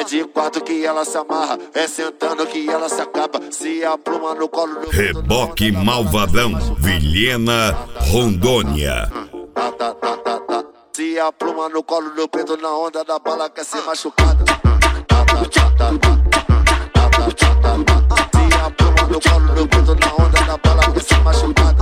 de quatro que ela se amarra, é sentando que ela se acaba. Se a pluma no colo do Reboque Malvadão, Vilhena, Rondônia. Se a pluma no colo do peito na onda da bala quer ser machucada. Se a pluma no colo do peito na onda da bala quer ser machucada.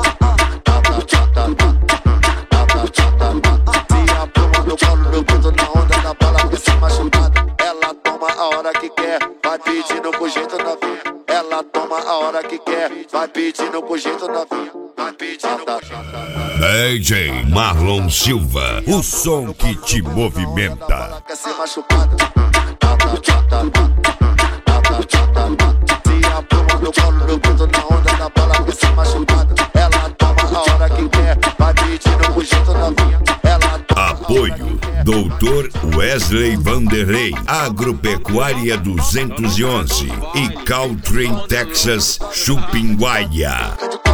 Se a pluma no colo do peito na onda da bala quer ser machucada. Ela toma a hora que quer, vai pedindo com jeito novinha. Ela toma a hora que quer, vai pedindo com jeito novinha. Vai pedindo com jeito. DJ Marlon Silva, o som que te movimenta. Quer ser machucada. Se a pluma no colo do peito na onda da bala quer ser machucada. Ela toma a hora que quer, vai pedindo com jeito novinha. Apoio Dr. Wesley Vanderlei, Agropecuária 211 e Caltrain Texas, Chupinguaia.